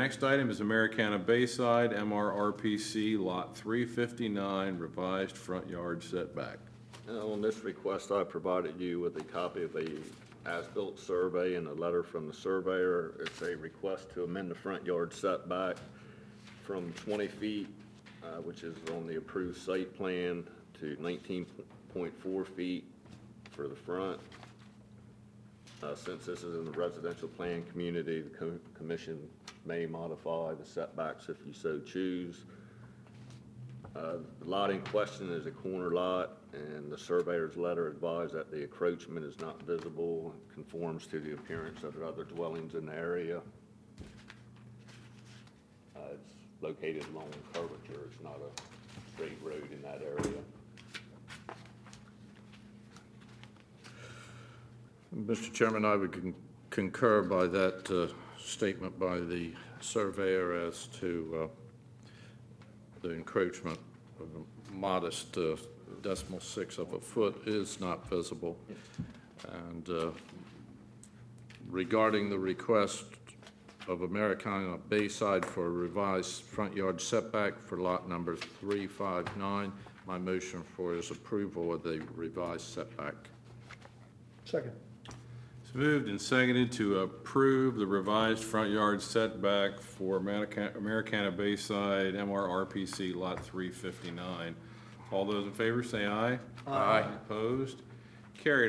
next item is Americana Bayside, MRRPC, Lot 359, revised front yard setback. On this request, I provided you with a copy of the as-built survey and a letter from the surveyor. It's a request to amend the front yard setback from 20 feet, which is on the approved site plan, to 19.4 feet for the front. Since this is in the residential plan community, the commission may modify the setbacks if you so choose. The lot in question is a corner lot, and the surveyor's letter advised that the encroachment is not visible and conforms to the appearance of the other dwellings in the area. It's located along curvature. It's not a straight road in that area. Mr. Chairman, I would concur by that statement by the surveyor as to the encroachment of a modest 0.6 of a foot is not visible. And regarding the request of Americana Bayside for a revised front yard setback for lot number 359, my motion for is approval of the revised setback. Second. It's moved and seconded to approve the revised front yard setback for Americana Bayside, MRRPC, Lot 359. All those in favor say aye. Aye. Opposed? Carried.